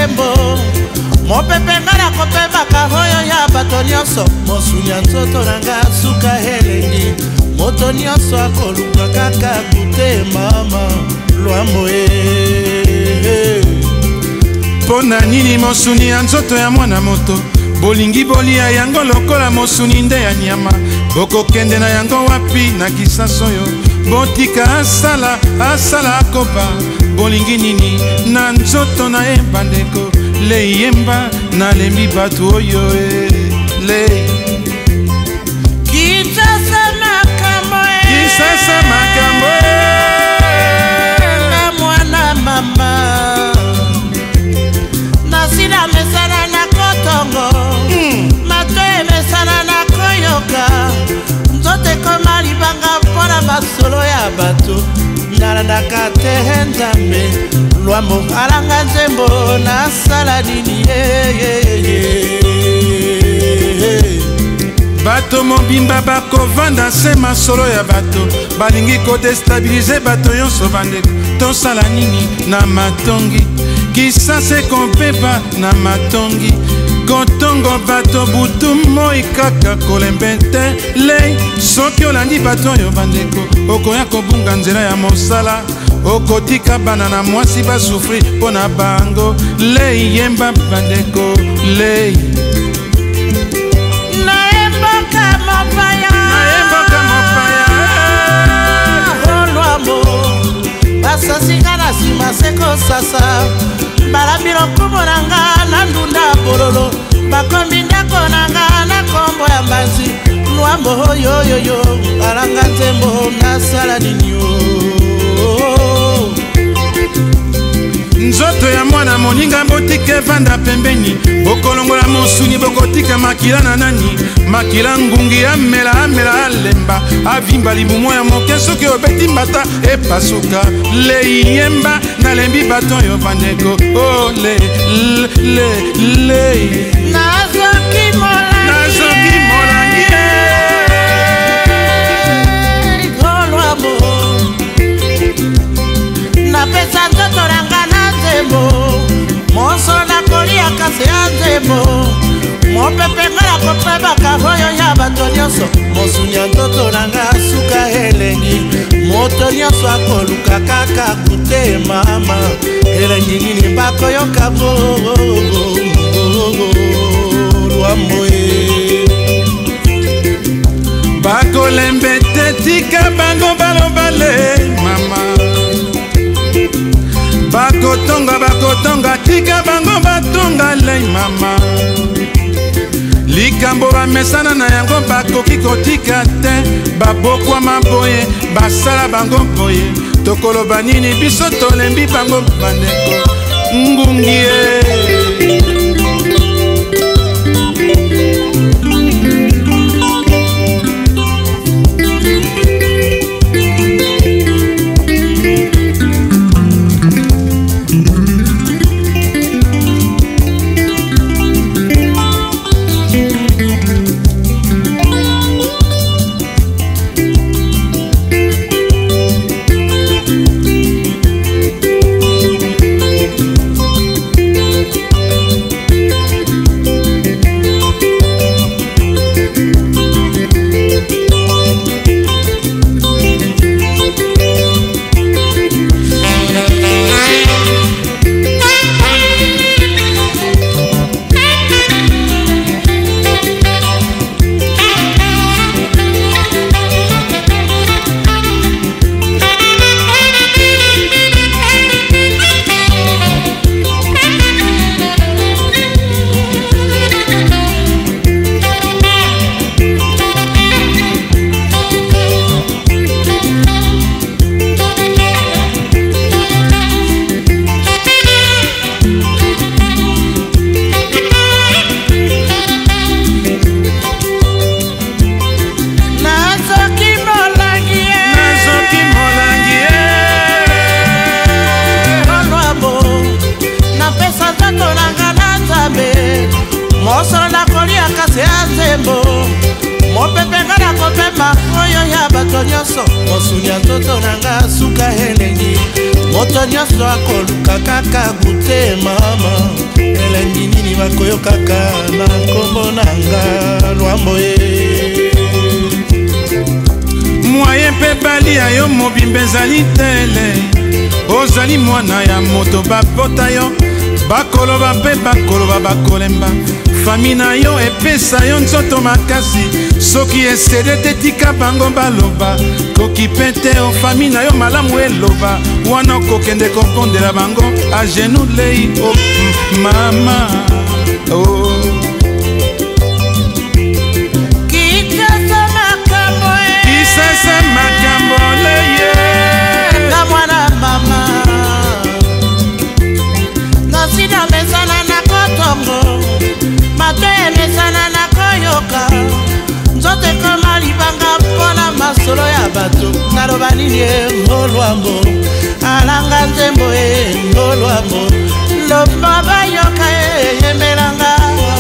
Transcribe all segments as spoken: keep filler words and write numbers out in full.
nzembo mopepe ngala kopemaka hoyo ya bato nyonso mosunya nzoto nanga suka elengi moto nyonso akoluka kaka kute mama lwambo e pona nini mosuni ya nzoto ya mwana moto bolingi bolia yango lokola mosuni nde ya nyama bokokende na yango wapi na kisaso yo botika asala asala akoba bolingi nini na nzoto na ye bandeko leyemba nalembi bato oyo e le kisasa makambo e kisasa makambo na mwana mama nasila mesana na kotongo mm. mato emesana na koyoka nzote koma libanga mpona masolo ya bato nalandaka te nzambe lwambo alanga nzembo nasala nini bato mobimba bakovanda se masolo ya bato balingi kodestabilize bato nyonso bandeko tosala nini na matongi kisase kompepa na matongi kotongo bato butu moi kaka kolembe te lei soki olandi bato oyo bandeko okoya kobunga nzela ya mosala okotika bana na mwasi basufri mpo na bango lei yemba bandeko lei naemboka mopaya naemboka mopaya olwambo basasika na nsima sekosasa balambi lokumu nanga na ndunda bololo bakombi ndako nanga na kombo ya mbanzi lwambo oyoyoyo alanga nzembo nasala nini nzoto ya mwana moninga botika evanda pembeni bokolongola mosuni bokotika makila na nani makila ngungi amela amela alemba avimba libumo ya moke soki obeti mbata epasuka leiyemba nalembi bato oyo bandeko o le le le nazoki molangi nazoki molangi olwambo napesa nzoto nanga na nzembo moso nakolia kasi ya nzembo mopepe ngala kopebaka hoyo ya bato nyonso mosunya nzoto nanga suka elengi moto nyonso akoluka kaka kute mama elengi nini bakoyoka lwambo e bakolembe te tika bango balobale mama bakotonga bakotonga tika bango batonga lei mama likambo bamesana na yango bakoki kotika te babokwama boye basala bango boye tokoloba nini biso tolembi bango bandeko ngungi e nyonso mosunya nzoto nanga suka elengi moto nyonso akoluka kaka kute mama baningi bakoyokaka na nkombo nanga Lwambo ye moye mpe balia yo mobimba ezali tele ozali mwana ya moto babota yo bakoloba mpe bakoloba bakolemba fami na yo epesa yo nzoto makasi soki esede te tika bango baloba koki mpe te o fami na yo malamu eloba wana okokende kokondela bango a genou lei o oh, mama oh. Kisasa makambo e Kisasa makambo leye na mwana mama Nasida mesana na kotongo Mato emesana na koyoka Nzote kama libanga mpona masolo ya bato Naloba nini e Lwambo Alanga nzembo e Lwambo Loba bayoka e yemelanga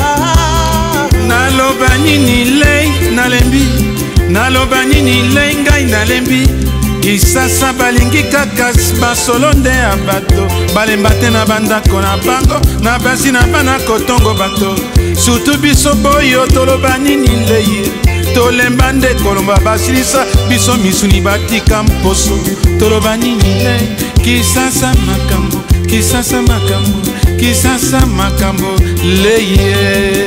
Naloba nini lei nalembi Naloba nini lei ngai nalembi Kisasa balingi kaka basolo nde ya bato balemba te na bandako na bango na basi na bana kotongo bato surtout biso boyo toloba nini leye tolemba nde kolomba basilisa biso misuni batika mposo toloba nini leye Kisasa makambo Kisasa makambo Kisasa makambo leye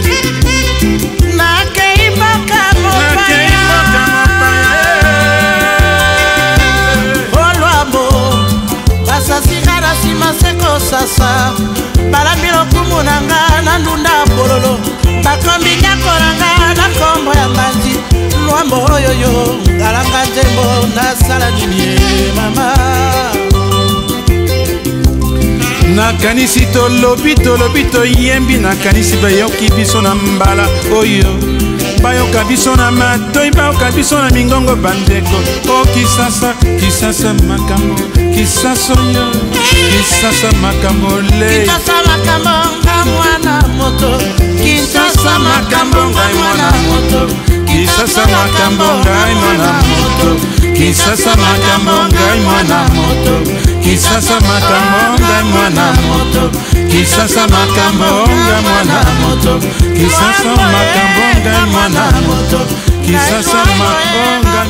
Sasikara sima seko sasa Balambi lokumu nanga na ndunda bololo Bakombi nyako nanga na kombo ya manji Lwambo oyoyo Alanga nzembo na sala nini mama Nakanisi tolobi tolobi toyembi Nakanisi bayoki biso na mbala oyo bayoka biso na matoi bayoka biso na mingongo bandeko o Kisasa Kisasa makambo Kisasa yo Kisasa makambo le Kisasa makambo nga mwana moto Kisasa makambo nga mwana moto Kisasa makambo nga mwana moto Kisasa makambo nga mwana moto Kisasa makambo nga mwana moto Kisasa makambo nga mwana moto Kisasa makambo nga mwana moto Kisasa makambo nga